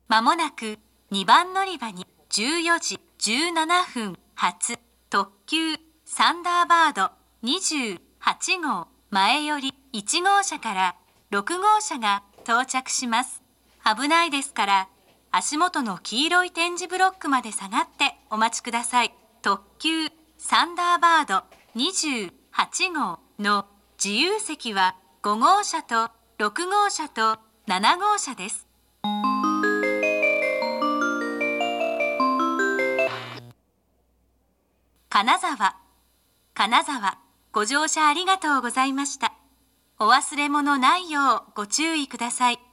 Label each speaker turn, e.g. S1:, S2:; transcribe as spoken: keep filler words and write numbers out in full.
S1: まもなくにばん乗り場にじゅうよじじゅうななふん発特急サンダーバードにじゅうはちごう前よりいちごうしゃからろくごうしゃが到着します。危ないですから足元の黄色い点字ブロックまで下がってお待ちください。特急サンダーバードにじゅうはちごうの自由席はごごうしゃとろくごうしゃとななごうしゃです。金沢、金沢、ご乗車ありがとうございました。お忘れ物ないようご注意ください。